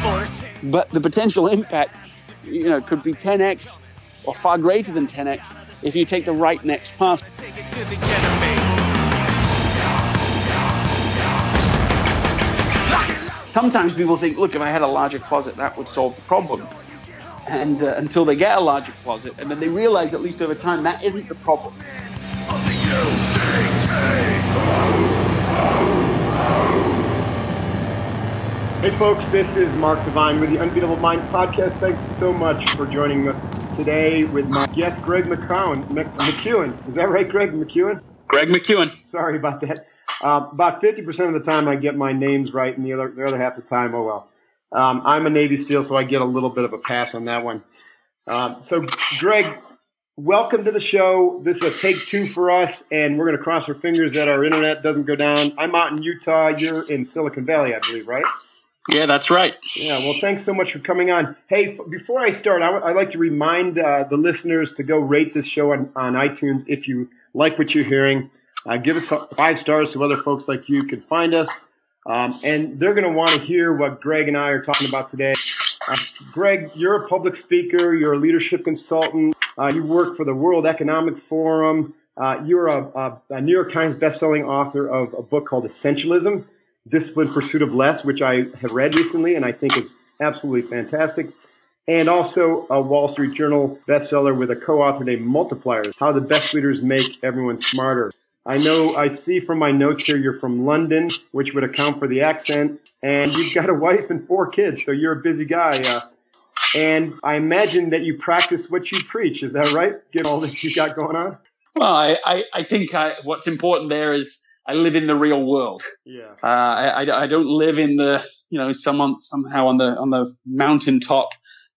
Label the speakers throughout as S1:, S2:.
S1: But the potential impact, could be 10x or far greater than 10x if you take the right next pass. Sometimes people think, look, if I had a larger closet, that would solve the problem. And until they get a larger closet, and then they realize, at least over time, that isn't the problem.
S2: Hey folks, this is Mark Devine with the Unbeatable Mind podcast. Thanks so much for joining us today with my guest, Greg McKeown. Is that right, Greg McKeown?
S1: Greg McKeown.
S2: Sorry about that. About 50% of the time I get my names right, and the other half of the time, oh well. I'm a Navy SEAL, so I get a little bit of a pass on that one. So, Greg, welcome to the show. This is a take two for us, and we're going to cross our fingers that our internet doesn't go down. I'm out in Utah. You're in Silicon Valley, I believe, right?
S1: Yeah, that's right.
S2: Yeah, well, thanks so much for coming on. Hey, before I start, I'd like to remind the listeners to go rate this show on iTunes if you like what you're hearing. Give us 5 stars so other folks like you can find us. And they're going to want to hear what Greg and I are talking about today. Greg, you're a public speaker. You're a leadership consultant. You work for the World Economic Forum. You're a New York Times bestselling author of a book called Essentialism, Disciplined Pursuit of Less, which I have read recently, and I think is absolutely fantastic. And also a Wall Street Journal bestseller with a co-author named Multipliers, How the Best Leaders Make Everyone Smarter. I see from my notes here you're from London, which would account for the accent, and you've got a wife and 4 kids, so you're a busy guy. And I imagine that you practice what you preach. Is that right, given all that you got going on?
S1: Well, I think what's important there is I live in the real world.
S2: Yeah.
S1: I don't live in the, somehow on the mountaintop,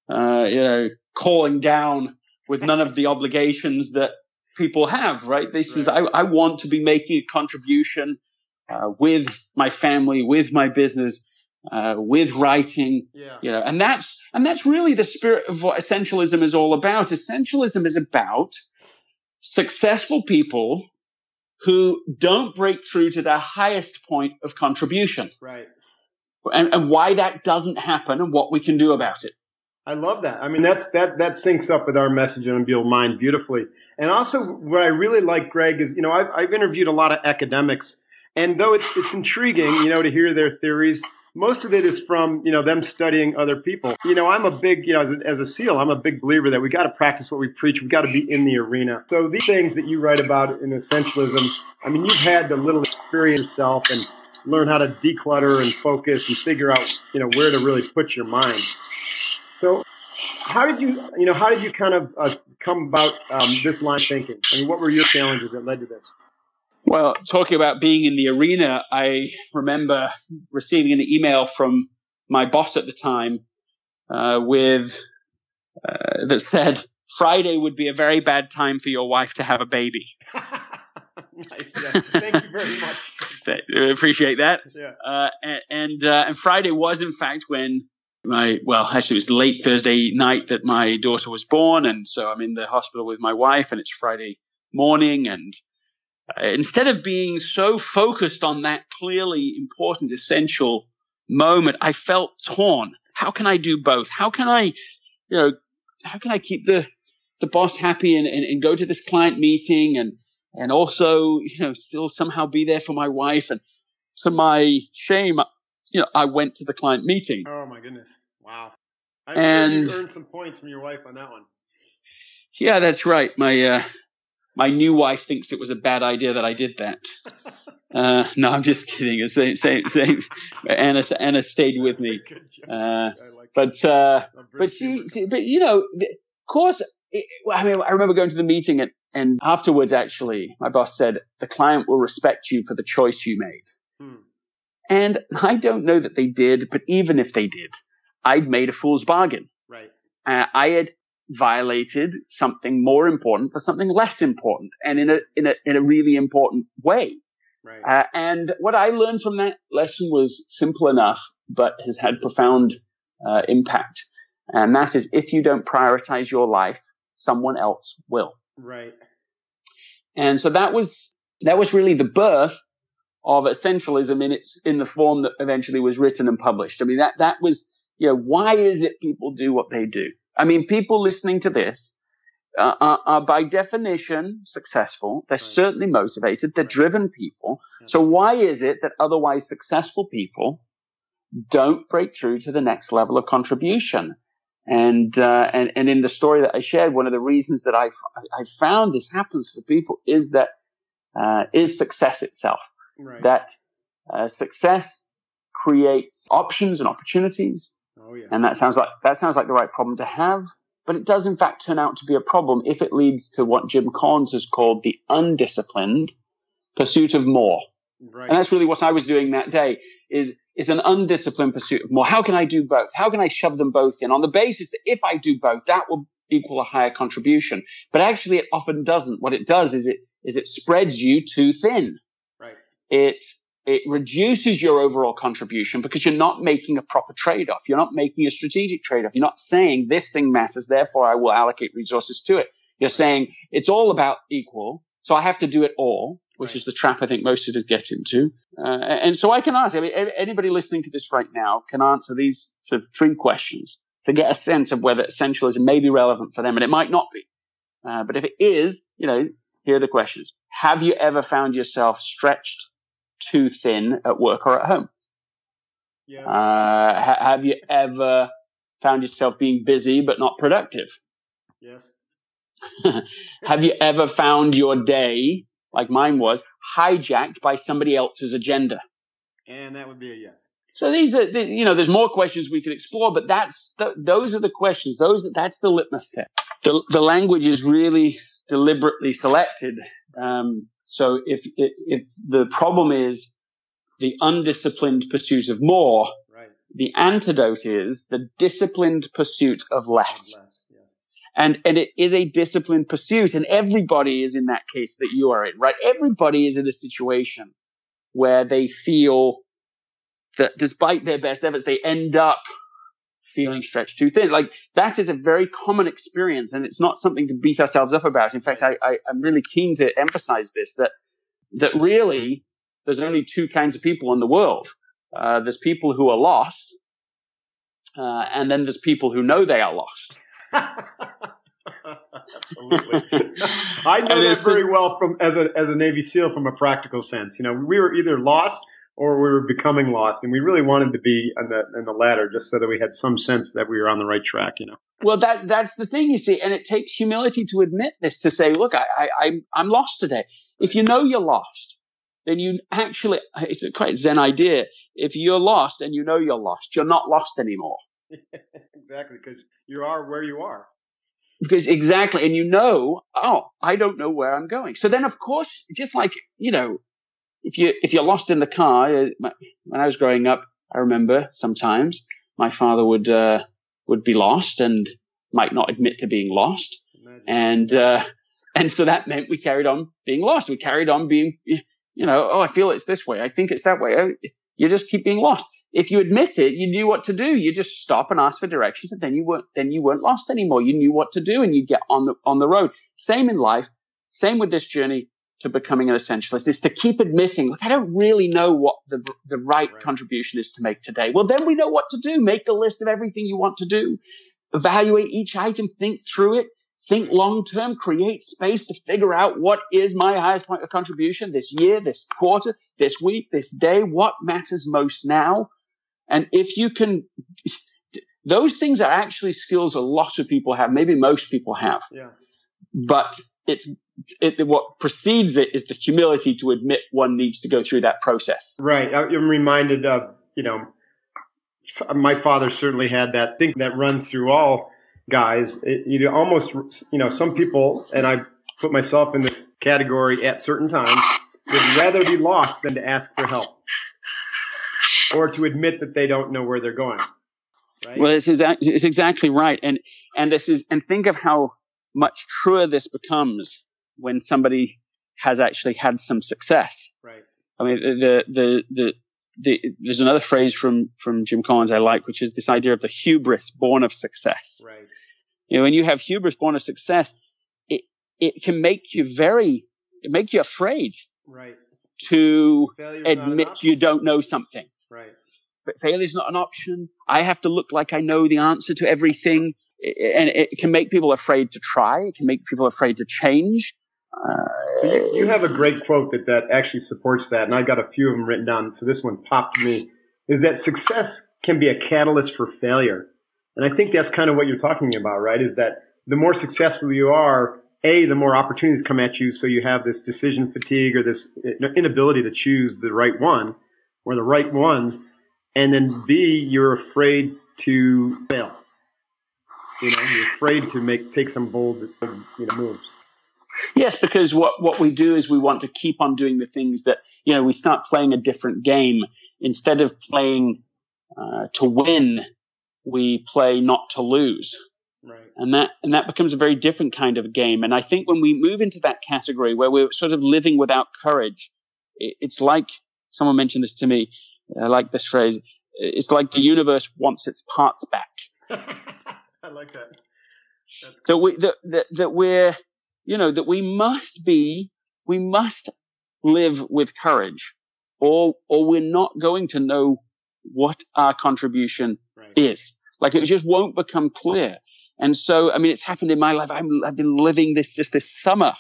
S1: calling down with none of the obligations that people have, right? This is, I want to be making a contribution with my family, with my business, with writing, and that's really the spirit of what essentialism is all about. Essentialism is about successful people who don't break through to their highest point of contribution.
S2: Right.
S1: And why that doesn't happen and what we can do about it.
S2: I love that. I mean, that syncs up with our message on Unbeatable Mind beautifully. And also what I really like, Greg, is, I've interviewed a lot of academics, and though it's intriguing, to hear their theories, most of it is from, them studying other people. I'm a big, as a SEAL, I'm a big believer that we got to practice what we preach. We got to be in the arena. So these things that you write about in Essentialism, I mean, you've had to little experience yourself and learn how to declutter and focus and figure out, where to really put your mind. So how did you kind of come about this line of thinking? I mean, what were your challenges that led to this?
S1: Well, talking about being in the arena, I remember receiving an email from my boss at the time that said, Friday would be a very bad time for your wife to have a baby.
S2: Nice. Yeah. Thank you very much.
S1: I appreciate that.
S2: Yeah.
S1: And Friday was, in fact, when it was late Thursday night that my daughter was born. And so I'm in the hospital with my wife, and it's Friday morning, and instead of being so focused on that clearly important, essential moment, I felt torn. How can I do both? How can I keep the boss happy and go to this client meeting and also, still somehow be there for my wife? And to my shame, I went to the client meeting.
S2: Oh my goodness. Wow. I earned some points from your wife on that one.
S1: Yeah, that's right. My new wife thinks it was a bad idea that I did that. No, I'm just kidding. Same. Anna stayed with me. Of course. I remember going to the meeting and afterwards, actually, my boss said, the client will respect you for the choice you made. And I don't know that they did, but even if they did, I'd made a fool's bargain.
S2: Right.
S1: I had violated something more important for something less important, and in a really important way.
S2: Right.
S1: And what I learned from that lesson was simple enough, but has had profound impact. And that is, if you don't prioritize your life, someone else will.
S2: Right.
S1: And so that was really the birth of essentialism in the form that eventually was written and published. I mean, that was, why is it people do what they do? I mean, people listening to this are by definition successful. They're certainly motivated. They're driven people. So why is it that otherwise successful people don't break through to the next level of contribution? And in the story that I shared, one of the reasons that I found this happens for people is success itself.
S2: Right.
S1: That success creates options and opportunities.
S2: Oh, yeah.
S1: And that sounds like the right problem to have. But it does, in fact, turn out to be a problem if it leads to what Jim Collins has called the undisciplined pursuit of more.
S2: Right.
S1: And that's really what I was doing that day, is an undisciplined pursuit of more. How can I do both? How can I shove them both in on the basis that if I do both, that will equal a higher contribution? But actually, it often doesn't. What it does is it spreads you too thin.
S2: Right.
S1: It reduces your overall contribution because you're not making a proper trade-off. You're not making a strategic trade-off. You're not saying this thing matters, therefore I will allocate resources to it. You're saying it's all about equal, so I have to do it all, which is the trap I think most of us get into. And so I can ask, anybody listening to this right now can answer these sort of 3 questions to get a sense of whether essentialism may be relevant for them, and it might not be. But if it is, here are the questions. Have you ever found yourself stretched too thin at work or at home?
S2: Yeah.
S1: Have you ever found yourself being busy but not productive?
S2: Yes.
S1: Have you ever found your day, like mine was, hijacked by somebody else's agenda?
S2: And that would be a yes.
S1: So these are, there's more questions we could explore, but those are the questions. That's the litmus test. The language is really deliberately selected. So if the problem is the undisciplined pursuit of more,
S2: right,
S1: the antidote is the disciplined pursuit of less.
S2: Yeah.
S1: And it is a disciplined pursuit, and everybody is in that case that you are in, right? Everybody is in a situation where they feel that despite their best efforts, they end up feeling stretched too thin. Like, that is a very common experience, and it's not something to beat ourselves up about. In fact, I'm really keen to emphasize this, that really there's only 2 kinds of people in the world. There's people who are lost, and then there's people who know they are lost.
S2: Absolutely. I know that very well as a Navy SEAL from a practical sense. We were either lost or we were becoming lost, and we really wanted to be in the latter, just so that we had some sense that we were on the right track.
S1: Well, that's the thing, you see, and it takes humility to admit this, to say, look, I'm lost today. If you know you're lost, then you actually, it's a quite Zen idea. If you're lost and you know you're lost, you're not lost anymore.
S2: Exactly, because you are where you are.
S1: Because exactly, and I don't know where I'm going. So then, of course, just like, if you're lost in the car, when I was growing up, I remember sometimes my father would be lost and might not admit to being lost. Imagine. And so that meant we carried on being lost. We carried on being, I feel it's this way. I think it's that way. You just keep being lost. If you admit it, you knew what to do. You just stop and ask for directions, and then you weren't lost anymore. You knew what to do, and you get on the road. Same in life. Same with this journey to becoming an essentialist, is to keep admitting, look, I don't really know what the right contribution is to make today. Well, then we know what to do. Make a list of everything you want to do. Evaluate each item. Think through it. Think long term. Create space to figure out what is my highest point of contribution this year, this quarter, this week, this day. What matters most now? And if you can, those things are actually skills a lot of people have, maybe most people have.
S2: Yeah.
S1: But what precedes it is the humility to admit one needs to go through that process.
S2: Right. I'm reminded of, my father certainly had that thing that runs through all guys. Some people, and I put myself in this category at certain times, would rather be lost than to ask for help or to admit that they don't know where they're going. Right?
S1: Well, it's exactly right. And think of how much truer this becomes when somebody has actually had some success.
S2: Right.
S1: I mean, there's another phrase from Jim Collins I like, which is this idea of the hubris born of success.
S2: Right.
S1: When you have hubris born of success, it can make you afraid.
S2: Right.
S1: To admit you don't know something.
S2: Right.
S1: but failure is not an option. I have to look like I know the answer to everything. And it can make people afraid to try. It can make people afraid to change.
S2: So you have a great quote that actually supports that, and I've got a few of them written down, so this one popped to me, is that success can be a catalyst for failure. And I think that's kind of what you're talking about, right, is that the more successful you are, A, the more opportunities come at you, so you have this decision fatigue or this inability to choose the right one or the right ones, and then B, you're afraid to fail. You're afraid to take some bold moves.
S1: Yes, because what we do is we want to keep on doing the things that, we start playing a different game. Instead of playing to win, we play not to lose.
S2: Right.
S1: And that becomes a very different kind of game. And I think when we move into that category where we're sort of living without courage, it's like, someone mentioned this to me, I like this phrase, it's like the universe wants its parts back.
S2: I like that.
S1: That we must live with courage, or we're not going to know what our contribution is. Like, it just won't become clear. And so, it's happened in my life. I've been living this summer.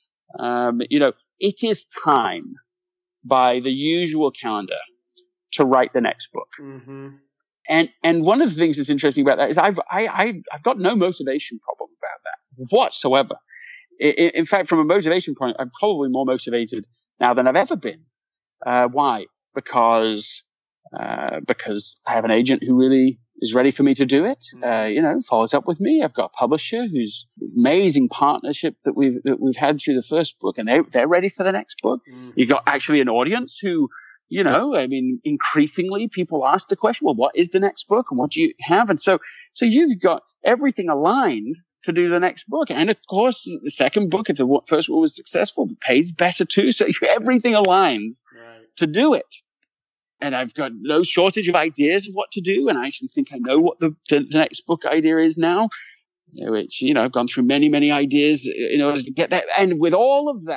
S1: It is time by the usual calendar to write the next book.
S2: Mm-hmm.
S1: And one of the things that's interesting about that is I've got no motivation problem about that whatsoever. In fact, from a motivation point, I'm probably more motivated now than I've ever been. Why? Because I have an agent who really is ready for me to do it. Follows up with me. I've got a publisher who's amazing partnership that we've had through the first book, and they're ready for the next book.
S2: Mm-hmm.
S1: You've got actually an audience who, increasingly people ask the question, well, what is the next book and what do you have? And so you've got everything aligned to do the next book. And of course, the second book, if the first one was successful, pays better too. So everything aligns to do it. And I've got no shortage of ideas of what to do. And I actually think I know what the next book idea is now. I've gone through many, many ideas in order to get that. And with all of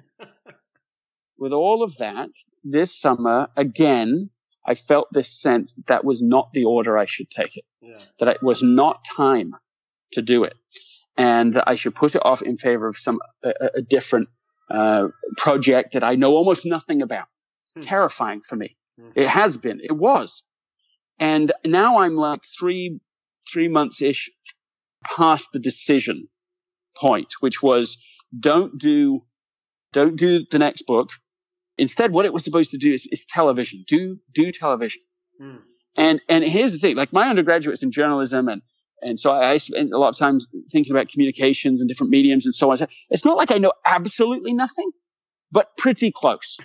S1: that, this summer, again, I felt this sense that was not the order I should take it.
S2: Yeah.
S1: That it was not time to do it. And that I should put it off in favor of a different project that I know almost nothing about. It's terrifying for me. Mm-hmm. It has been. It was. And now I'm like three months-ish past the decision point, which was don't do the next book. Instead, what it was supposed to do is television. Do television. Mm. And here's the thing, like my undergraduate's in journalism and so I spent a lot of time thinking about communications and different mediums and so on. It's not like I know absolutely nothing, but pretty close.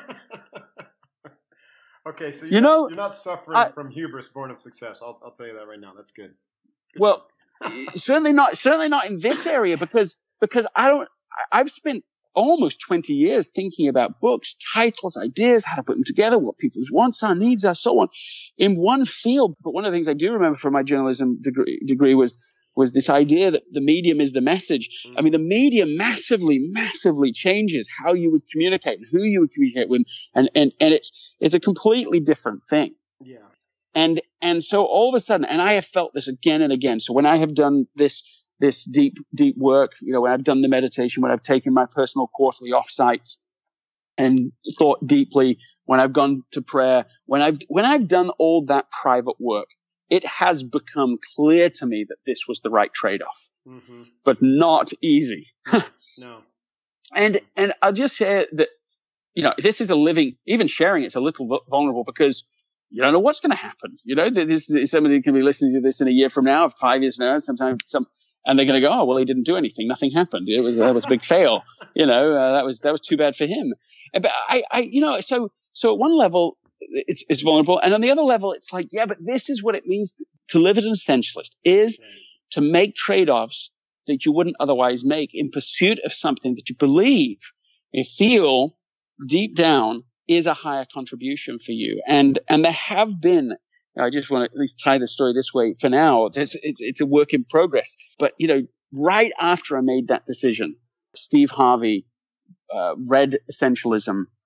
S2: Okay, so you're not suffering from hubris born of success. I'll tell you that right now. That's good.
S1: Well, certainly not in this area because I've spent almost 20 years thinking about books, titles, ideas, how to put them together, what people's wants are, needs are, so on, in one field. But one of the things I do remember from my journalism degree was this idea that the medium is the message. I mean, the medium massively, massively changes how you would communicate and who you would communicate with, and it's a completely different thing.
S2: Yeah.
S1: And so all of a sudden, and I have felt this again and again. So when I have done this deep work, when I've done the meditation, when I've taken my personal quarterly offsites and thought deeply, when I've gone to prayer, when I've done all that private work, it has become clear to me that this was the right trade-off, but not easy.
S2: No.
S1: And I'll just share that, this is a living, even sharing it's a little vulnerable because you don't know what's going to happen. Somebody can be listening to this in a year from now, 5 years from now, and they're going to go, oh, well, he didn't do anything. Nothing happened. That was a big fail. That was too bad for him. But so at one level, it's vulnerable. And on the other level, it's like, yeah, but this is what it means to live as an essentialist, is to make trade-offs that you wouldn't otherwise make in pursuit of something that you believe and feel deep down is a higher contribution for you. And there have been, I just want to at least tie the story this way for now. It's a work in progress. But, right after I made that decision, Steve Harvey read Essentialism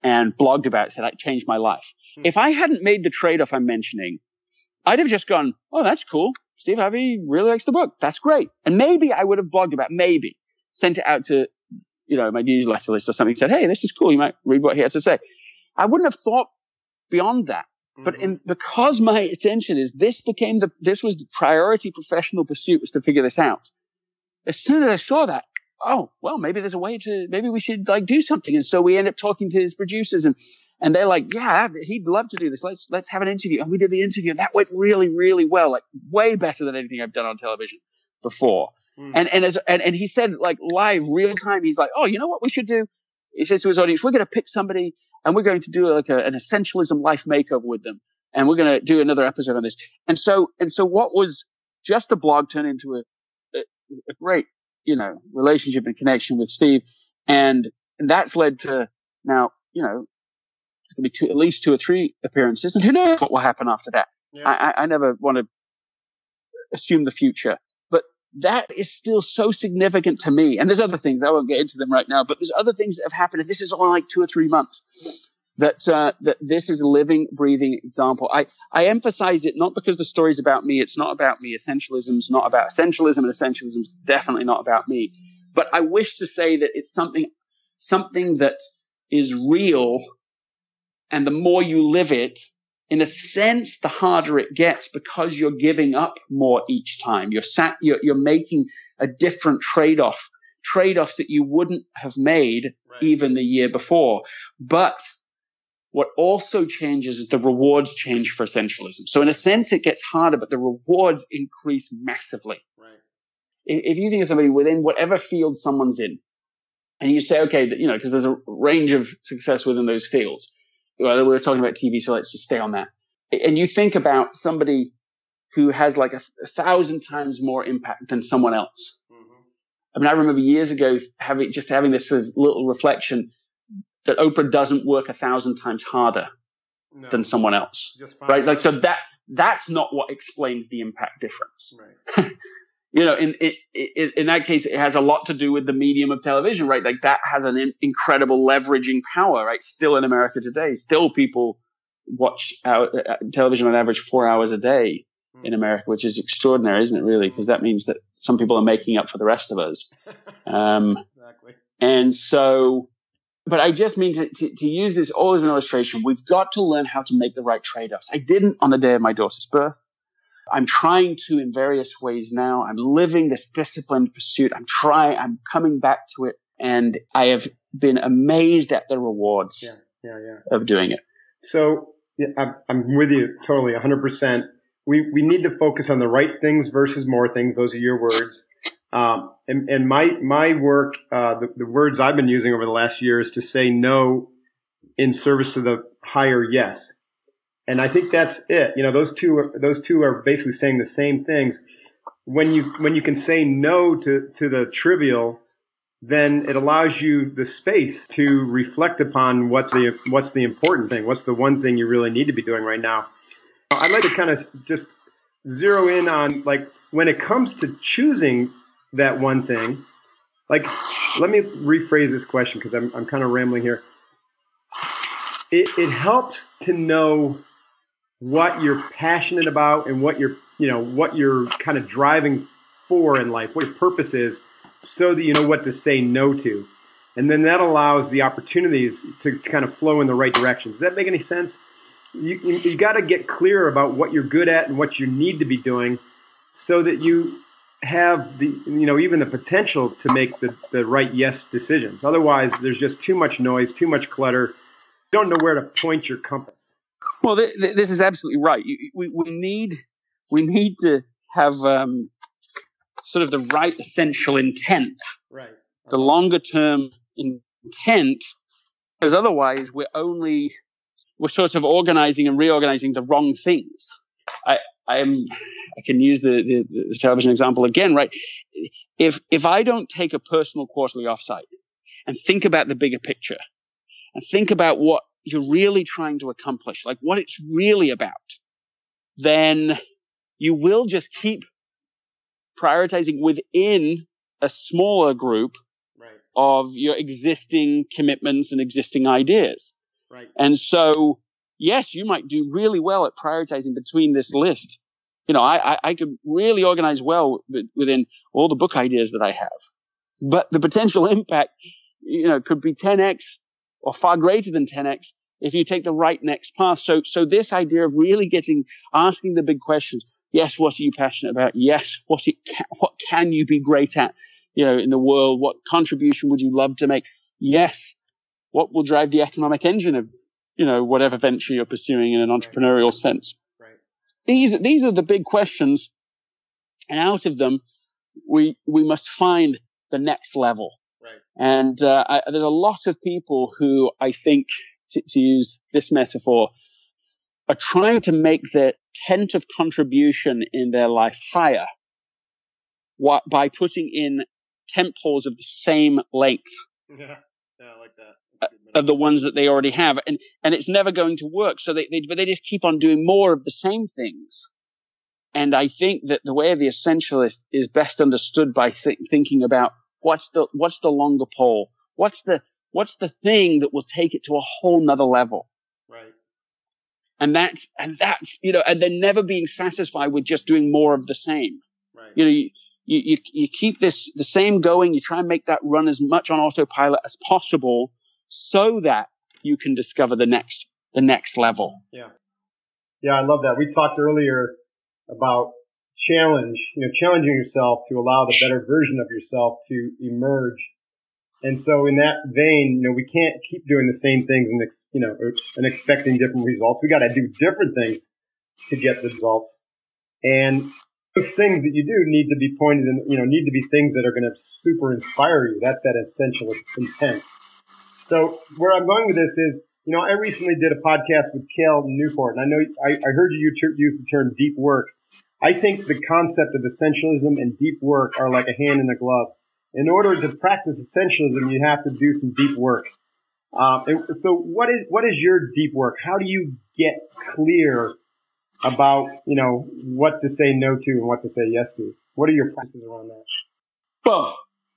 S1: and blogged about it, said it changed my life. If I hadn't made the trade-off I'm mentioning, I'd have just gone, oh, that's cool. Steve Harvey really likes the book. That's great. And maybe I would have blogged about, maybe sent it out to, my newsletter list or something, said, hey, this is cool. You might read what he has to say. I wouldn't have thought beyond that. But because my attention is, this was the priority professional pursuit, was to figure this out. As soon as I saw that, oh, well, maybe there's a way maybe we should do something. And so we end up talking to his producers and they're like, yeah, he'd love to do this. Let's have an interview. And we did the interview and that went really, really well, way better than anything I've done on television before. And he said, live, real time, he's like, oh, you know what we should do? He says to his audience, we're going to pick somebody and we're going to do an essentialism life makeover with them. And we're going to do another episode on this. And so what was just a blog turned into a great, relationship and connection with Steve. And that's led to now, it's going to be at least 2 or 3 appearances. And who knows what will happen after that? Yeah. I never want to assume the future. That is still so significant to me. And there's other things, I won't get into them right now, but there's other things that have happened. And this is only 2 or 3 months that this is a living, breathing example. I emphasize it not because the story's about me. It's not about me. Essentialism's not about essentialism, and essentialism's definitely not about me. But I wish to say that it's something that is real. And the more you live it, in a sense, the harder it gets because you're giving up more each time. You're making a different trade-offs that you wouldn't have made even the year before. But what also changes is the rewards change for essentialism. So in a sense, it gets harder, but the rewards increase massively. Right. If you think of somebody within whatever field someone's in, and you say, okay, because there's a range of success within those fields. Well, we're talking about TV, so let's just stay on that. And you think about somebody who has 1,000 times more impact than someone else. I mean, I remember years ago having this sort of little reflection that Oprah doesn't work 1,000 times harder than someone else, right? So that's not what explains the impact difference. Right. In that case, it has a lot to do with the medium of television, right? That has an incredible leveraging power, right? Still in America today, still people watch television on average 4 hours a day in America, which is extraordinary, isn't it, really? Because that means that some people are making up for the rest of us.
S2: Exactly.
S1: And so, but I just mean to use this all as an illustration. We've got to learn how to make the right trade-offs. I didn't on the day of my daughter's birth. I'm trying to in various ways now. I'm living this disciplined pursuit. I'm coming back to it. And I have been amazed at the rewards of doing it. So
S2: I'm with you totally 100%. We need to focus on the right things versus more things. Those are your words. And my work, the words I've been using over the last year is to say no in service to the higher yes. And I think that's it. Those two are basically saying the same things. When you can say no to the trivial, then it allows you the space to reflect upon what's the important thing. What's the one thing you really need to be doing right now? I'd like to kind of just zero in on when it comes to choosing that one thing. Let me rephrase this question because I'm kind of rambling here. It helps to know what you're passionate about and what you're kind of driving for in life, what your purpose is, so that you know what to say no to. And then that allows the opportunities to kind of flow in the right direction. Does that make any sense? You got to get clear about what you're good at and what you need to be doing so that you have even the potential to make the right yes decisions. Otherwise, there's just too much noise, too much clutter. You don't know where to point your compass.
S1: Well, this is absolutely right. We need to have sort of the right essential intent,
S2: right?
S1: The longer term intent, because otherwise we're sort of organizing and reorganizing the wrong things. I can use the television example again, right? If I don't take a personal quarterly offsite and think about the bigger picture and think about what you're really trying to accomplish, like what it's really about, then you will just keep prioritizing within a smaller group of your existing commitments and existing ideas.
S2: Right.
S1: And so, yes, you might do really well at prioritizing between this list. I could really organize well within all the book ideas that I have. But the potential impact, could be 10x or far greater than 10x if you take the right next path. So this idea of really asking the big questions. Yes, what are you passionate about? Yes, what can you be great at, in the world? What contribution would you love to make? Yes, what will drive the economic engine of, whatever venture you're pursuing in an entrepreneurial sense.
S2: Right.
S1: These are the big questions, and out of them, we must find the next level.
S2: Right.
S1: And there's a lot of people who I think, to use this metaphor, are trying to make their tent of contribution in their life higher by putting in tent poles of the same length.
S2: Yeah, I like that.
S1: Of the ones that they already have, and it's never going to work. So they just keep on doing more of the same things. And I think that the way of the essentialist is best understood by thinking about what's the longer pole, what's the thing that will take it to a whole nother level.
S2: Right.
S1: And that's and then never being satisfied with just doing more of the same.
S2: Right.
S1: You keep the same going. You try and make that run as much on autopilot as possible, so that you can discover the next level.
S2: Yeah. Yeah, I love that. We talked earlier about challenging yourself to allow the better version of yourself to emerge. And so in that vein, we can't keep doing the same things and expecting different results. We got to do different things to get the results. And those things that you do need to be pointed in, need to be things that are going to super inspire you. That's that essential intent. So where I'm going with this is, I recently did a podcast with Cal Newport, and I know I heard you use the term deep work. I think the concept of essentialism and deep work are like a hand in a glove. In order to practice essentialism, you have to do some deep work. So what is your deep work? How do you get clear about, what to say no to and what to say yes to? What are your practices around that?
S1: Well,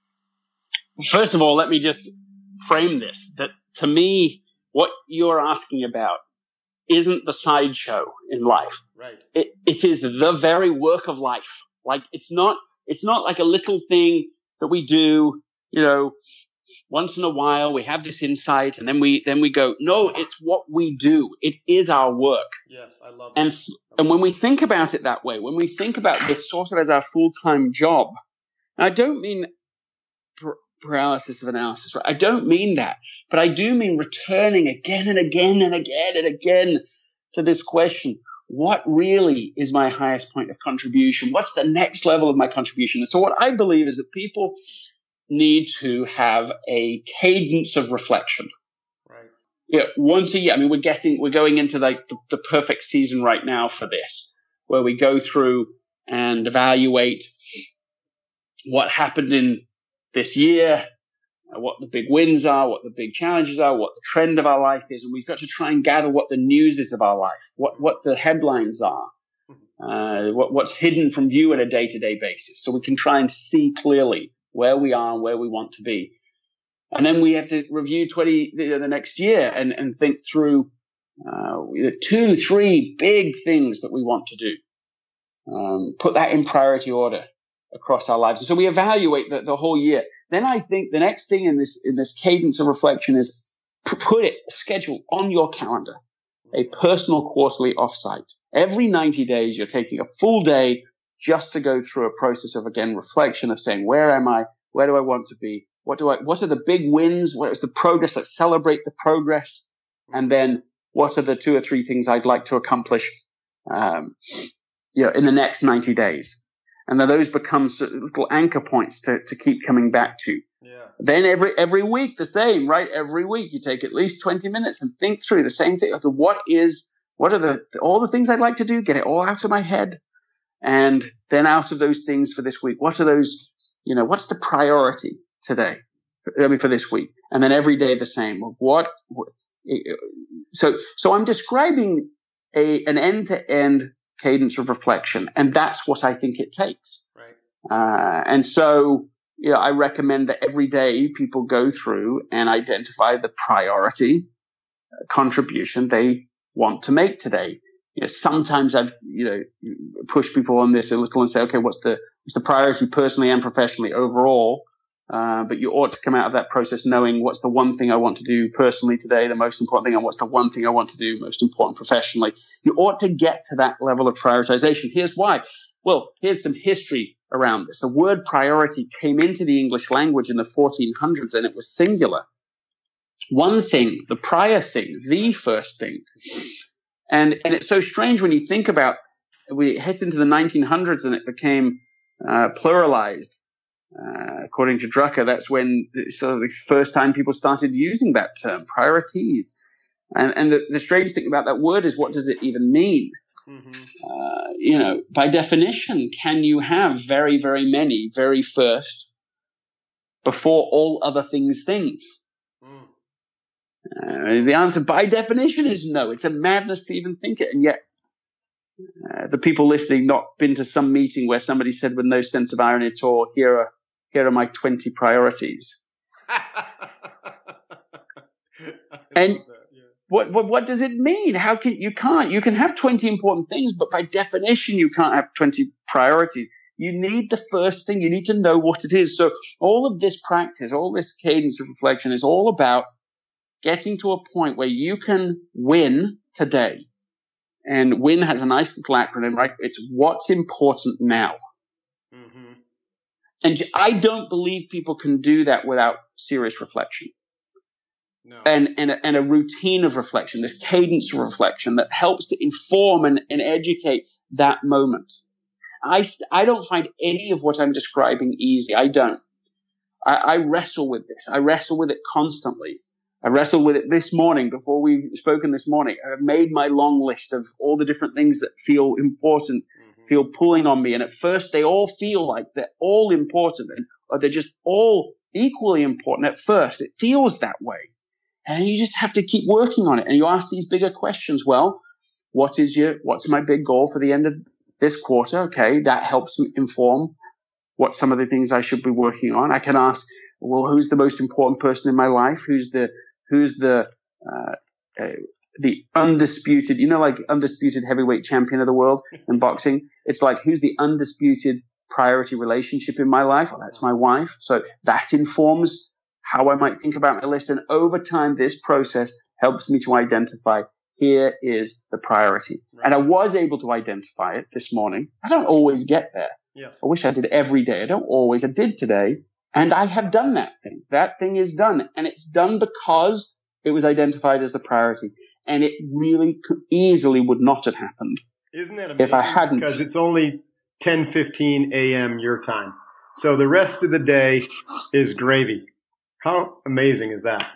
S1: first of all, let me just frame this, that to me, what you're asking about isn't the sideshow in life.
S2: Right.
S1: It is the very work of life. Like, it's not like a little thing that we do, once in a while. We have this insight and then we go, no, it's what we do. It is our work.
S2: Yes, I love that.
S1: And when we think about it that way, when we think about this sort of as our full-time job, and I don't mean paralysis of analysis, right? I don't mean that, but I do mean returning again and again and again and again to this question: what really is my highest point of contribution? What's the next level of my contribution? And so what I believe is that people need to have a cadence of reflection.
S2: Right.
S1: Yeah, once a year. I mean, we're going into like the perfect season right now for this, where we go through and evaluate what happened in this year, what the big wins are, what the big challenges are, what the trend of our life is, and we've got to try and gather what the news is of our life, what the headlines are, what's hidden from view on a day-to-day basis, so we can try and see clearly where we are and where we want to be. And then we have to review the next year and think through 2-3 big things that we want to do. Put that in priority order across our lives. And so we evaluate the whole year. Then I think the next thing in this cadence of reflection is schedule on your calendar a personal quarterly offsite. Every 90 days, you're taking a full day just to go through a process of, again, reflection of saying, where am I? Where do I want to be? What are the big wins? What is the progress? Let's celebrate the progress. And then what are the 2 or 3 things I'd like to accomplish, in the next 90 days? And then those become little anchor points to keep coming back to.
S2: Yeah.
S1: Then every week the same, right? Every week you take at least 20 minutes and think through the same thing. Okay, what are all the things I'd like to do? Get it all out of my head. And then out of those things for this week, what are those, what's the priority today? For this week. And then every day the same. So I'm describing an end-to-end cadence of reflection, and that's what I think it takes.
S2: Right.
S1: And so, I recommend that every day people go through and identify the priority contribution they want to make today. Sometimes I've pushed people on this a little and say, okay, what's the priority personally and professionally overall? But you ought to come out of that process knowing what's the one thing I want to do personally today, the most important thing, and what's the one thing I want to do most important professionally. You ought to get to that level of prioritization. Here's why. Well, here's some history around this. The word priority came into the English language in the 1400s, and it was singular. One thing, the prior thing, the first thing. And it's so strange when you think about, we hit into the 1900s and it became pluralized. According to Drucker, that's when the first time people started using that term, priorities. And the strange thing about that word is, what does it even mean? Mm-hmm. By definition, can you have very, very many very first before all other things? The answer by definition is no. It's a madness to even think it. And yet the people listening not been to some meeting where somebody said with no sense of irony at all, here are my 20 priorities. And what does it mean? You can have 20 important things, but by definition you can't have 20 priorities. You need the first thing. You need to know what it is. So all of this practice, all this cadence of reflection is all about getting to a point where you can win today. And WIN has a nice little acronym, right? It's what's important now. Mm-hmm. And I don't believe people can do that without serious reflection. No. And a routine of reflection, this cadence of reflection that helps to inform and educate that moment. I don't find any of what I'm describing easy. I don't. I wrestle with this. I wrestle with it constantly. I wrestled with it this morning before we've spoken this morning. I've made my long list of all the different things that feel important, feel pulling on me. And at first they all feel like they're all important, or they're just all equally important. At first it feels that way. And you just have to keep working on it. And you ask these bigger questions. Well, what's my big goal for the end of this quarter? Okay. That helps me inform what some of the things I should be working on. I can ask, well, who's the most important person in my life? Who's the undisputed, like undisputed heavyweight champion of the world in boxing? It's like, who's the undisputed priority relationship in my life? Well, that's my wife. So that informs how I might think about my list. And over time, this process helps me to identify, here is the priority. Right. And I was able to identify it this morning. I don't always get there. Yeah. I wish I did every day. I don't always. I did today. And I have done that thing. That thing is done. And it's done because it was identified as the priority. And it really easily would not have happened.
S2: Isn't that amazing?
S1: If I hadn't.
S2: Because it's only 10:15 a.m. your time. So the rest of the day is gravy. How amazing is that?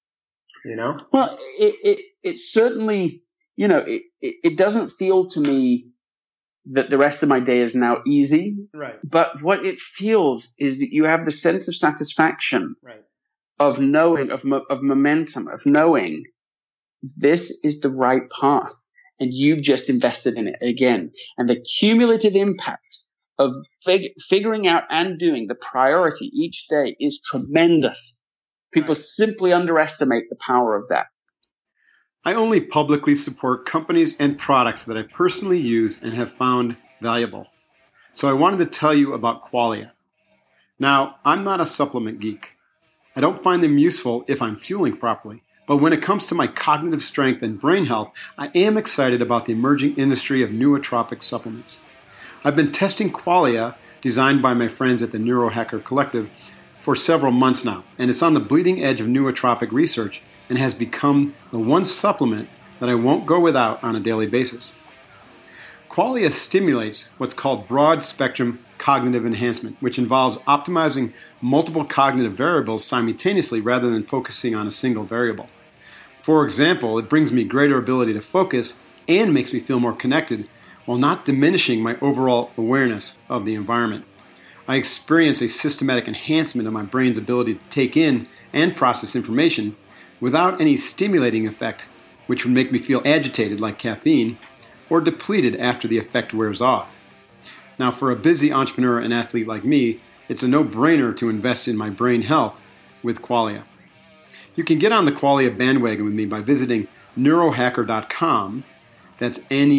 S1: Well, it certainly, it doesn't feel to me that the rest of my day is now easy.
S2: Right.
S1: But what it feels is that you have the sense of satisfaction, right, of knowing, of momentum, of knowing this is the right path. And you've just invested in it again. And the cumulative impact of figuring out and doing the priority each day is tremendous. People simply underestimate the power of that.
S3: I only publicly support companies and products that I personally use and have found valuable. So I wanted to tell you about Qualia. Now, I'm not a supplement geek. I don't find them useful if I'm fueling properly. But when it comes to my cognitive strength and brain health, I am excited about the emerging industry of nootropic supplements. I've been testing Qualia, designed by my friends at the Neurohacker Collective, for several months now, and it's on the bleeding edge of nootropic research and has become the one supplement that I won't go without on a daily basis. Qualia stimulates what's called broad-spectrum cognitive enhancement, which involves optimizing multiple cognitive variables simultaneously rather than focusing on a single variable. For example, it brings me greater ability to focus and makes me feel more connected while not diminishing my overall awareness of the environment. I experience a systematic enhancement of my brain's ability to take in and process information without any stimulating effect, which would make me feel agitated like caffeine, or depleted after the effect wears off. Now, for a busy entrepreneur and athlete like me, it's a no-brainer to invest in my brain health with Qualia. You can get on the Qualia bandwagon with me by visiting neurohacker.com. That's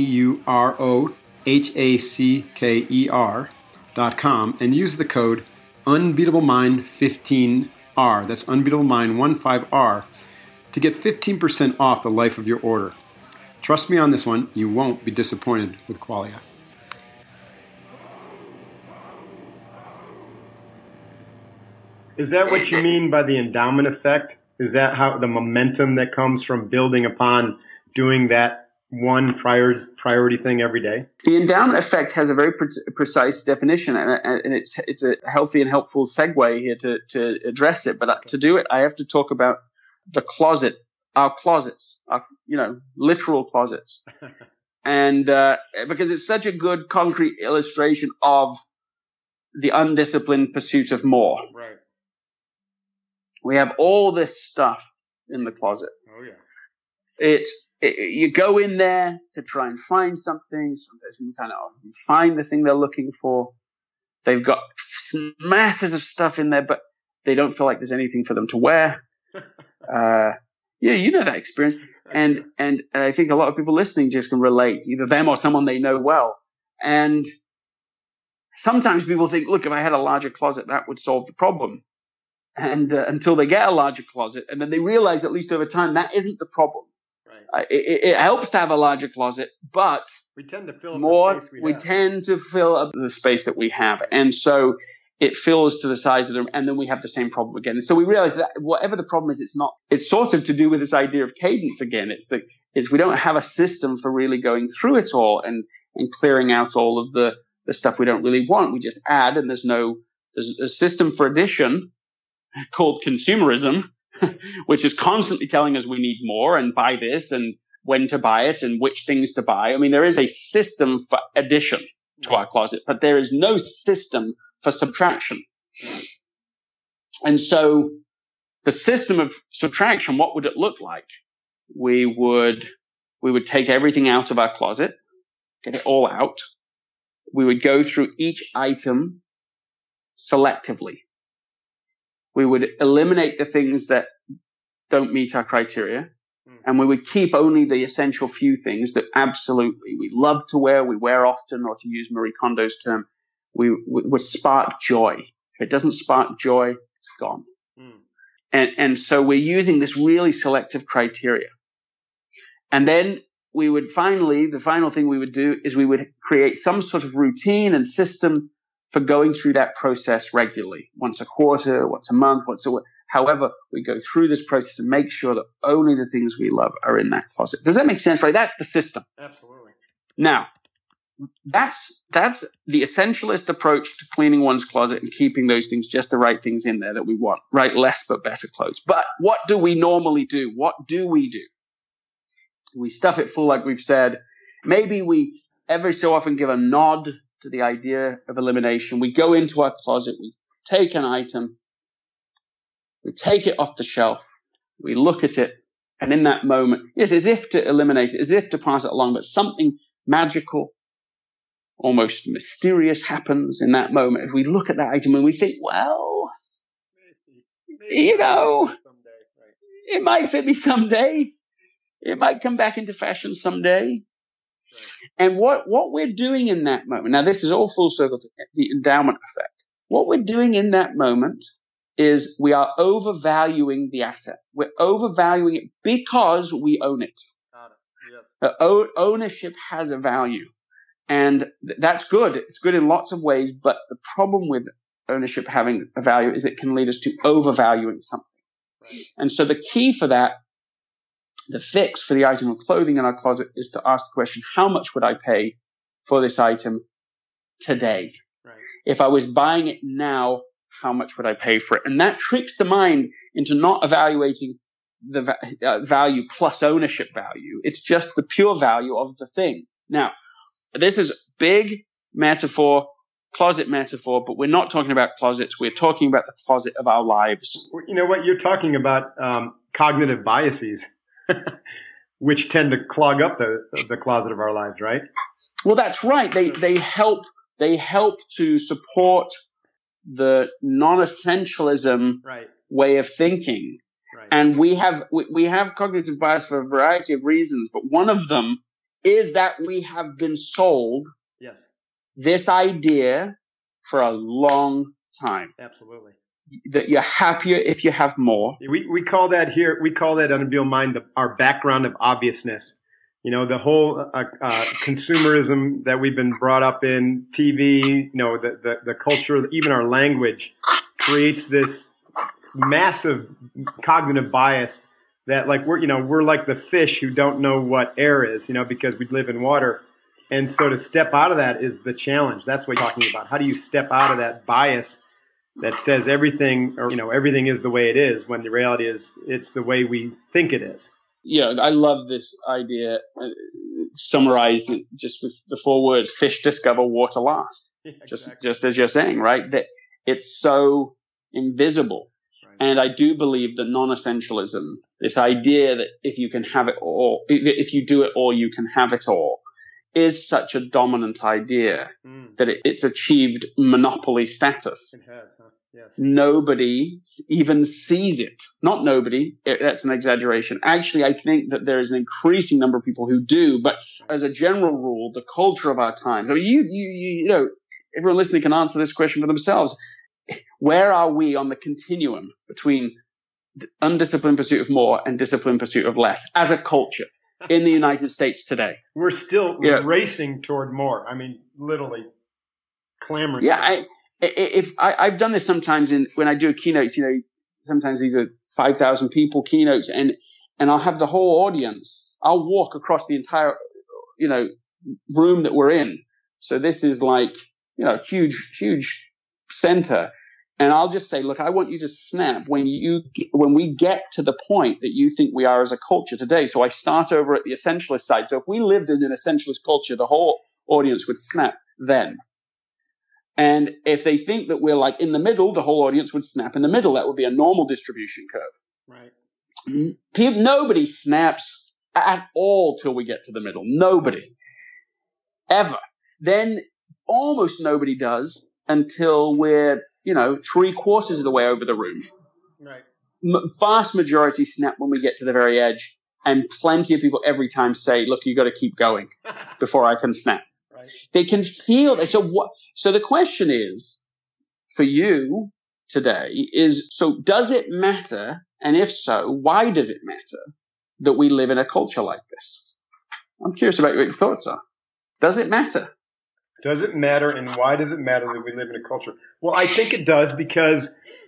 S3: neurohacker.com, and use the code UnbeatableMind15R. That's UnbeatableMind15R to get 15% off the life of your order. Trust me on this one, you won't be disappointed with Qualia.
S2: Is that what you mean by the endowment effect? Is that how the momentum that comes from building upon doing that one priority thing every day?
S1: The endowment effect has a very precise definition, and it's a healthy and helpful segue here to address it. But to do it, I have to talk about the closet, our closets, our literal closets, and because it's such a good concrete illustration of the undisciplined pursuit of more.
S2: Right.
S1: We have all this stuff in the closet.
S2: Oh yeah.
S1: You go in there to try and find something. Sometimes you kind of find the thing they're looking for. They've got masses of stuff in there, but they don't feel like there's anything for them to wear. You know that experience. And I think a lot of people listening just can relate, either them or someone they know well. And sometimes people think, look, if I had a larger closet, that would solve the problem. And until they get a larger closet, and then they realize, at least over time, that isn't the problem. Right. It helps to have a larger closet, but
S2: we tend to fill
S1: more.
S2: The space
S1: we tend to fill up the space that we have, and so it fills to the size of them, and then we have the same problem again. And so we realize that whatever the problem is, it's not. It's sort of to do with this idea of cadence again. It's we don't have a system for really going through it all and clearing out all of the stuff we don't really want. We just add, and there's a system for addition called consumerism, which is constantly telling us we need more and buy this and when to buy it and which things to buy. I mean, there is a system for addition to our closet, but there is no system for subtraction. And so the system of subtraction, what would it look like? We would take everything out of our closet, get it all out. We would go through each item selectively. We would eliminate the things that don't meet our criteria, and we would keep only the essential few things that absolutely we love to wear, we wear often, or to use Marie Kondo's term, would spark joy. If it doesn't spark joy, it's gone. And so we're using this really selective criteria. And then the final thing we would do is we would create some sort of routine and system for going through that process regularly, once a quarter, once a month, however we go through this process and make sure that only the things we love are in that closet. Does that make sense, right? That's the system.
S2: Absolutely.
S1: Now, that's the essentialist approach to cleaning one's closet and keeping those things, just the right things in there that we want, right? Less but better clothes. But what do we normally do? What do we do? We stuff it full, like we've said. Maybe we every so often give a nod to the idea of elimination. We go into our closet, we take an item, we take it off the shelf, we look at it, and in that moment, yes, as if to eliminate it, as if to pass it along, but something magical, almost mysterious happens in that moment. If we look at that item and we think, well, maybe it might fit me someday. It might come back into fashion someday. Right. And what we're doing in that moment, now this is all full circle to the endowment effect. What we're doing in that moment is we are overvaluing the asset. We're overvaluing it because we own it. Got it. Yep. Ownership has a value. And that's good. It's good in lots of ways, but the problem with ownership having a value is it can lead us to overvaluing something. Right. And so the key for that, the fix for the item of clothing in our closet, is to ask the question, how much would I pay for this item today? Right. If I was buying it now, how much would I pay for it? And that tricks the mind into not evaluating the value plus ownership value. It's just the pure value of the thing. Now, this is big metaphor, closet metaphor, but we're not talking about closets. We're talking about the closet of our lives.
S2: You know what? You're talking about cognitive biases, which tend to clog up the closet of our lives, right?
S1: Well, that's right. They help to support the non-essentialism way of thinking.
S2: Right.
S1: And we have cognitive bias for a variety of reasons, but one of them is that we have been sold
S2: Yes.
S1: this idea for a long time.
S2: Absolutely.
S1: That you're happier if you have more.
S2: We call that here, on Unveiled Mind, our background of obviousness. The whole consumerism that we've been brought up in, TV, the culture, even our language creates this massive cognitive bias that we're like the fish who don't know what air is, because we live in water. And so to step out of that is the challenge. That's what you're talking about. How do you step out of that bias that says everything is the way it is, when the reality is it's the way we think it is?
S1: Yeah, I love this idea, summarized just with the 4 words: fish discover, water last. Yeah, exactly. Just as you're saying, right? That it's so invisible. Right. And I do believe that non-essentialism, this idea that if you can have it all, if you do it all, you can have it all, is such a dominant idea that it's achieved monopoly status.
S2: It has, huh? Yes.
S1: Nobody even sees it. Not nobody. That's an exaggeration. Actually, I think that there is an increasing number of people who do. But as a general rule, the culture of our times, I mean, you know, everyone listening can answer this question for themselves. Where are we on the continuum between undisciplined pursuit of more and disciplined pursuit of less as a culture in the United States today?
S2: We're still racing toward more. I mean, literally clamoring.
S1: Yeah, I've done this sometimes when I do keynotes. You know, sometimes these are 5,000 people keynotes, and I'll have the whole audience. I'll walk across the entire, room that we're in. So this is like, huge center. And I'll just say, look, I want you to snap when we get to the point that you think we are as a culture today. So I start over at the essentialist side. So if we lived in an essentialist culture, the whole audience would snap then. And if they think that we're like in the middle, the whole audience would snap in the middle. That would be a normal distribution curve.
S2: Right.
S1: Nobody snaps at all till we get to the middle. Nobody. Ever. Then almost nobody does until we're, 3/4 of the way over the room.
S2: Right.
S1: Vast majority snap when we get to the very edge. And plenty of people every time say, look, you got to keep going before I can snap.
S2: Right.
S1: They can feel it. So the question is, for you today is, so does it matter? And if so, why does it matter that we live in a culture like this? I'm curious about what your thoughts are. Does it matter?
S2: Does it matter, and why does it matter that we live in a culture? Well, I think it does because,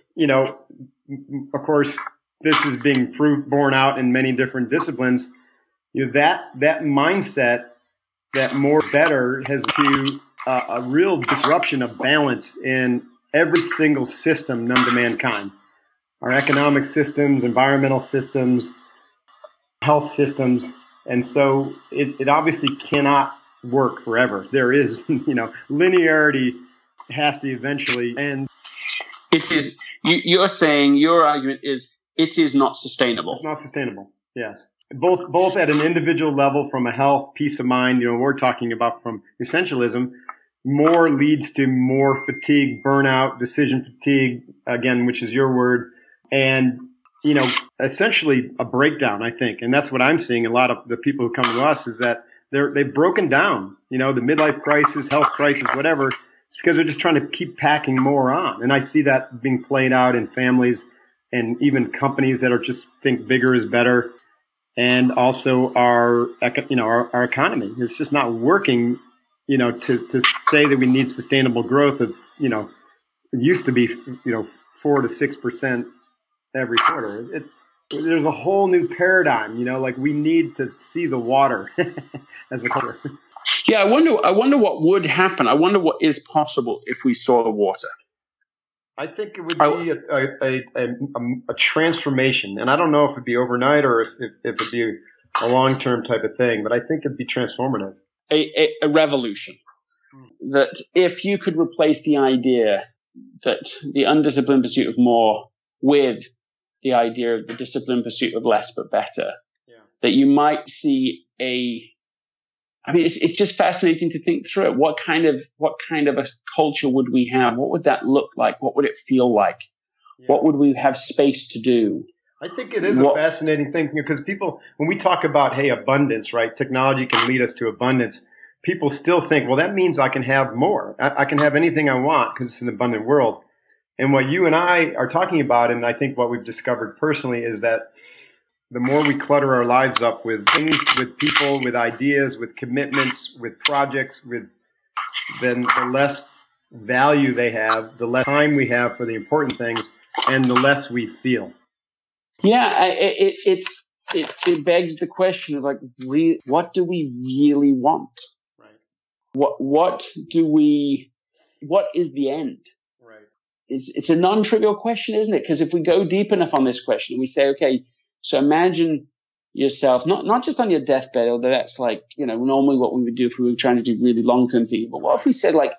S2: of course, this is being borne out in many different disciplines. That mindset, that more better, has to a real disruption of balance in every single system known to mankind. Our economic systems, environmental systems, health systems. And so it obviously cannot work forever. There is, linearity has to eventually end.
S1: It is, you're saying, your argument is, it is not sustainable.
S2: It's not sustainable, yes. Both at an individual level, from a health, peace of mind, we're talking about from essentialism, more leads to more fatigue, burnout, decision fatigue, again, which is your word, and, essentially a breakdown, I think. And that's what I'm seeing. A lot of the people who come to us is that they've broken down, the midlife crisis, health crisis, whatever. It's because they're just trying to keep packing more on. And I see that being played out in families and even companies that are just think bigger is better. And also our economy. It's just not working, to say that we need sustainable growth of, it used to be, 4 to 6% every quarter. There's a whole new paradigm, like we need to see the water as a culture.
S1: Yeah, I wonder what would happen. I wonder what is possible if we saw the water.
S2: I think it would be a transformation, and I don't know if it'd be overnight or if it'd be a long-term type of thing, but I think it'd be transformative.
S1: A revolution. That if you could replace the idea that the undisciplined pursuit of more with the idea of the disciplined pursuit of less but better, that you might see it's just fascinating to think through it. What kind of a culture would we have? What would that look like? What would it feel like? Yeah. What would we have space to do?
S2: I think it is a fascinating thing because people, when we talk about, hey, abundance, right? Technology can lead us to abundance. People still think, well, that means I can have more. I can have anything I want because it's an abundant world. And what you and I are talking about, and I think what we've discovered personally, is that the more we clutter our lives up with things, with people, with ideas, with commitments, with projects, then the less value they have, the less time we have for the important things, and the less we feel.
S1: Yeah, it begs the question of like, what do we really want?
S2: Right.
S1: What is the end?
S2: Right.
S1: It's a non-trivial question, isn't it? Because if we go deep enough on this question, we say, okay, so imagine yourself, not just on your deathbed, although that's like, normally what we would do if we were trying to do really long-term thinking, but what if we said like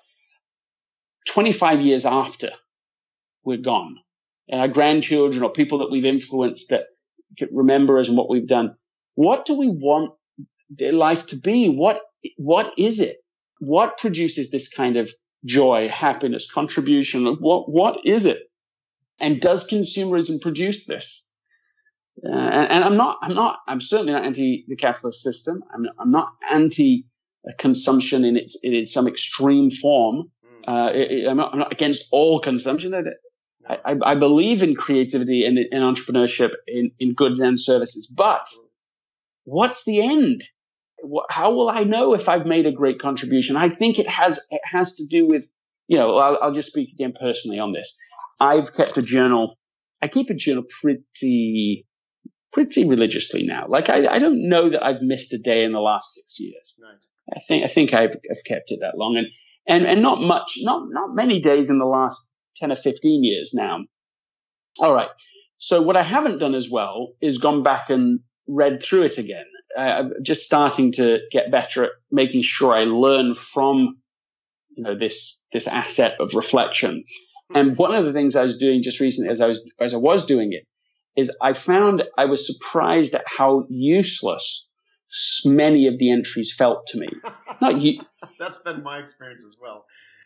S1: 25 years after we're gone, and our grandchildren or people that we've influenced that can remember us and what we've done, what do we want their life to be? What is it? What produces this kind of joy, happiness, contribution? What is it? And does consumerism produce this? And I'm certainly not anti the capitalist system. I'm not anti consumption in some extreme form. I'm not against all consumption. I believe in creativity and in entrepreneurship, in goods and services. But what's the end? How will I know if I've made a great contribution? I think it has to do with, I'll just speak again personally on this. I've kept a journal. I keep a journal pretty religiously now. Like I don't know that I've missed a day in the last 6 years. Right. I think I've kept it that long, and not many days in the last 10 or 15 years now. All right. So what I haven't done as well is gone back and read through it again. I'm just starting to get better at making sure I learn from, this asset of reflection. And one of the things I was doing just recently as I was doing it is I found I was surprised at how useless many of the entries felt to me.
S2: That's been my experience as well.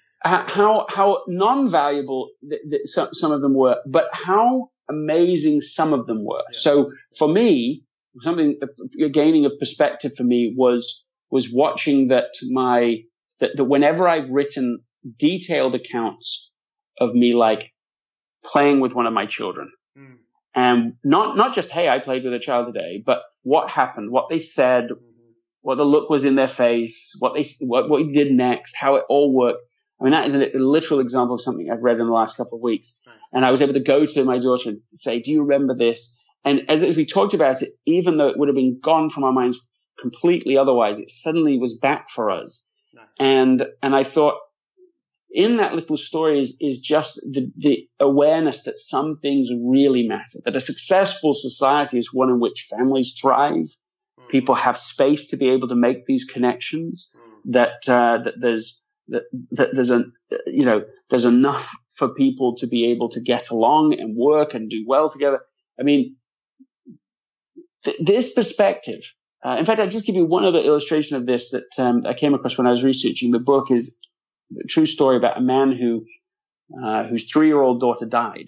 S1: How non-valuable some of them were, but how amazing some of them were. Yeah. So for me, a gaining of perspective for me was watching that whenever I've written detailed accounts of me, like playing with one of my children, and not just, hey, I played with a child today, but what happened, what they said, what the look was in their face, what we did next, how it all worked. I mean, that is a literal example of something I've read in the last couple of weeks. Right. And I was able to go to my daughter and say, do you remember this? And as we talked about it, even though it would have been gone from our minds completely otherwise, it suddenly was back for us. Nice. And I thought in that little story is just the awareness that some things really matter, that a successful society is one in which families thrive. People have space to be able to make these connections, that there's enough for people to be able to get along and work and do well together. I mean, this perspective, in fact, I'll just give you one other illustration of this that I came across when I was researching the book. Is a true story about a man whose 3-year-old daughter died.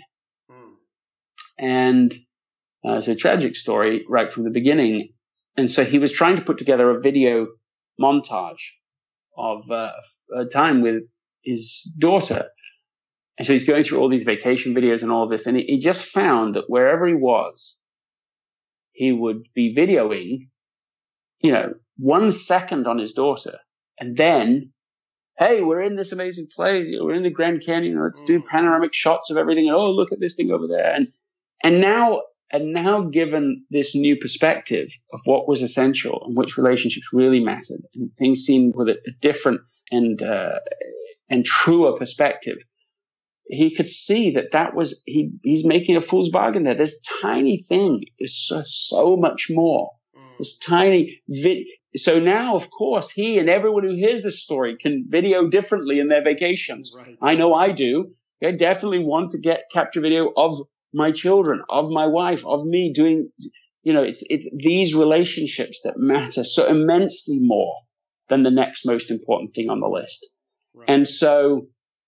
S1: And it's a tragic story right from the beginning. And so he was trying to put together a video montage of a time with his daughter. And so he's going through all these vacation videos and all this. And he just found that wherever he was, he would be videoing, 1 second on his daughter. And then, hey, we're in this amazing place. We're in the Grand Canyon. Let's do panoramic shots of everything. And, oh, look at this thing over there. And now given this new perspective of what was essential and which relationships really mattered, and things seemed with a different and truer perspective, he could see that was he's making a fool's bargain there. This tiny thing is so much more. This tiny so now, of course, he and everyone who hears this story can video differently in their vacations. Right. I know I do. I definitely want to capture video of my children, of my wife, of me doing, it's these relationships that matter so immensely more than the next most important thing on the list. Right. And so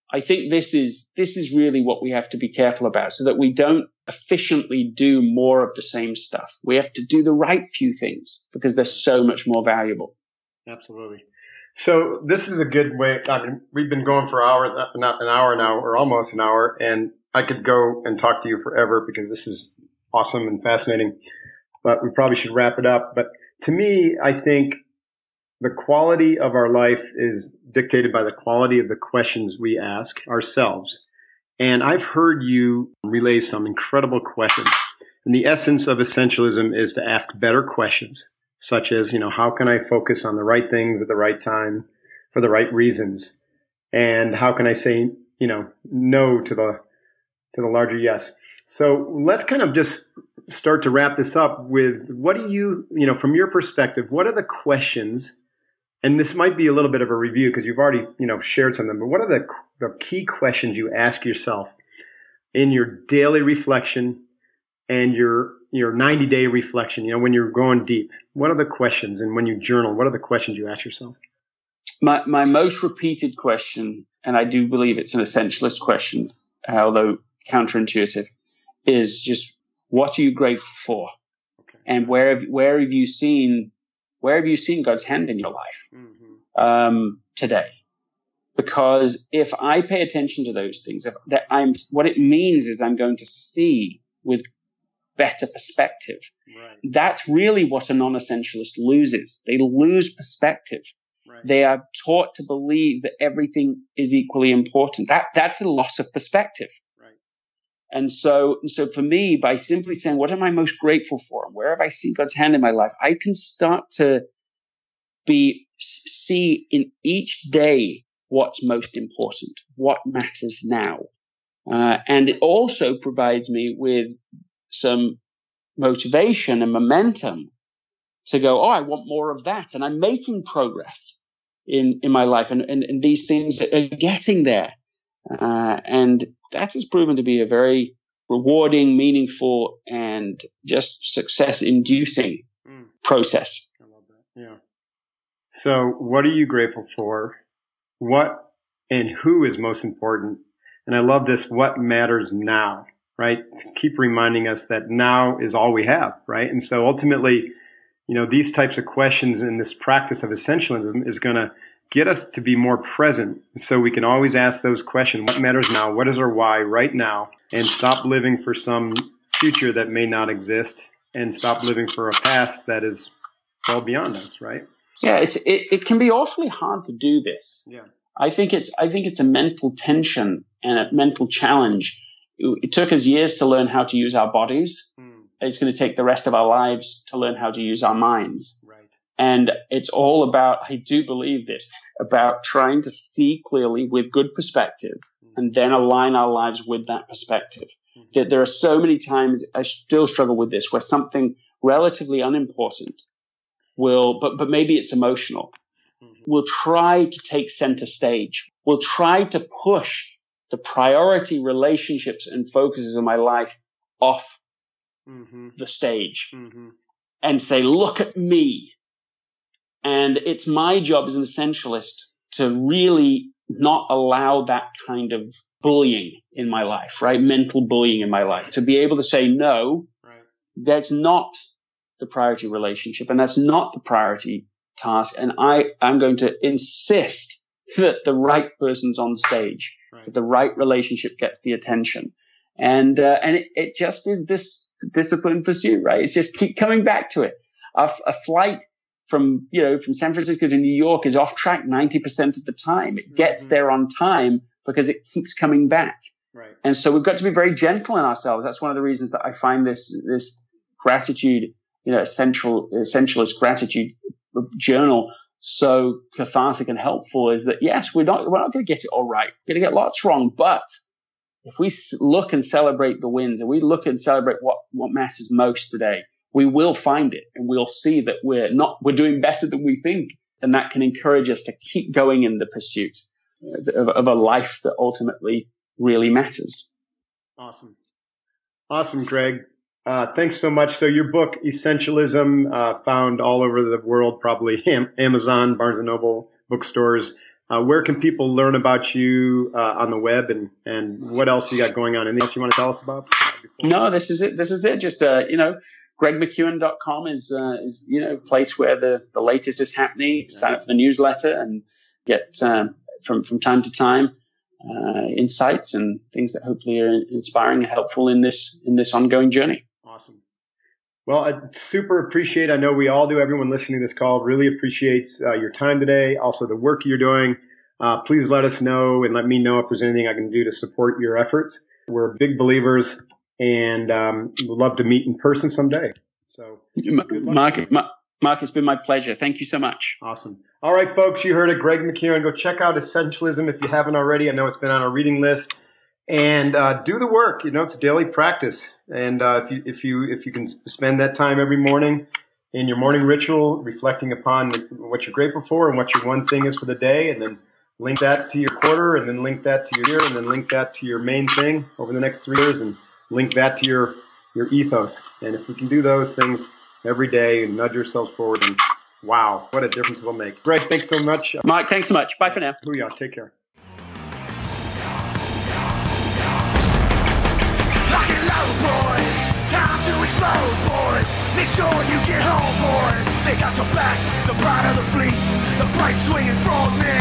S1: I think this is really what we have to be careful about, so that we don't efficiently do more of the same stuff. We have to do the right few things because they're so much more valuable.
S2: Absolutely. So this is a good way. I mean, we've been going for hours, not an hour now, or almost an hour, and I could go and talk to you forever because this is awesome and fascinating. But we probably should wrap it up. But to me, I think the quality of our life is dictated by the quality of the questions we ask ourselves. And I've heard you relay some incredible questions. And the essence of essentialism is to ask better questions, such as, how can I focus on the right things at the right time for the right reasons? And how can I say, no to the larger yes? So let's kind of just start to wrap this up with, what do you, from your perspective, what are the questions? And this might be a little bit of a review because you've already, shared some of them, but what are the key questions you ask yourself in your daily reflection and your 90-day reflection, when you're going deep? What are the questions? And when you journal, what are the questions you ask yourself?
S1: My most repeated question, and I do believe it's an essentialist question, although counterintuitive, is just, what are you grateful for? Okay. And where have you seen God's hand in your life today? Because if I pay attention to those things, what it means is I'm going to see with better perspective. Right. That's really what a non-essentialist loses. They lose perspective. Right. They are taught to believe that everything is equally important. That's a loss of perspective. Right. And so for me, by simply saying, what am I most grateful for? And where have I seen God's hand in my life? I can start to see in each day what's most important, what matters now. And it also provides me with some motivation and momentum to go, I want more of that. And I'm making progress in my life. And these things are getting there. And that has proven to be a very rewarding, meaningful, and just success-inducing process.
S2: I love that. Yeah. So what are you grateful for? What and who is most important? And I love this, what matters now, right? Keep reminding us that now is all we have, right? And so ultimately, these types of questions and this practice of essentialism is going to get us to be more present. So we can always ask those questions, what matters now? What is our why right now? And stop living for some future that may not exist, and stop living for a past that is well beyond us, right?
S1: Yeah, it can be awfully hard to do this. Yeah. I think it's a mental tension and a mental challenge. It took us years to learn how to use our bodies. It's going to take the rest of our lives to learn how to use our minds. Right. And it's all about, I do believe this, about trying to see clearly with good perspective and then align our lives with that perspective. There are so many times I still struggle with this, where something relatively unimportant but maybe it's emotional, will try to take center stage, will try to push the priority relationships and focuses of my life off the stage and say, look at me. And it's my job as an essentialist to really not allow that kind of bullying in my life, right? Mental bullying in my life, to be able to say, no, that's not the priority relationship, and that's not the priority task. And I'm going to insist that the right person's on stage, that the right relationship gets the attention. And it just is this disciplined pursuit, right? It's just keep coming back to it. A flight from San Francisco to New York is off track 90% of the time. It gets there on time because it keeps coming back. Right. And so we've got to be very gentle in ourselves. That's one of the reasons that I find this gratitude, essentialist gratitude journal so cathartic and helpful, is that yes, we're not going to get it all right. We're going to get lots wrong, but if we look and celebrate the wins, and we look and celebrate what matters most today, we will find it, and we'll see that we're doing better than we think, and that can encourage us to keep going in the pursuit of a life that ultimately really matters.
S2: Awesome, Greg. Thanks so much. So your book, Essentialism, found all over the world, probably Amazon, Barnes & Noble, bookstores. Where can people learn about you on the web, and what else you got going on? Anything else you want to tell us about?
S1: No, this is it. This is it. Just, GregMcKeown.com is a place where the latest is happening. Sign up for the newsletter and get from time to time insights and things that hopefully are inspiring and helpful in this ongoing journey.
S2: Awesome. Well, I super appreciate, I know we all do, everyone listening to this call really appreciates your time today, also the work you're doing. Please let us know and let me know if there's anything I can do to support your efforts. We're big believers and we'd love to meet in person someday. So,
S1: Mark, it's been my pleasure. Thank you so much.
S2: Awesome. All right, folks, you heard it. Greg McKeown. Go check out Essentialism if you haven't already. I know it's been on our reading list. And do the work. It's a daily practice. And if you can spend that time every morning in your morning ritual, reflecting upon what you're grateful for and what your one thing is for the day, and then link that to your quarter, and then link that to your year, and then link that to your main thing over the next 3 years, and link that to your ethos. And if we can do those things every day and nudge ourselves forward, and wow, what a difference it'll make. Greg, thanks so much.
S1: Mark, thanks so much. Bye for now.
S2: Booyah. Take care.
S4: Lock it low, boys. Time to explode, boys. Make sure you get home, boys. They got your back. The pride of the fleets. The bright swinging frogmen.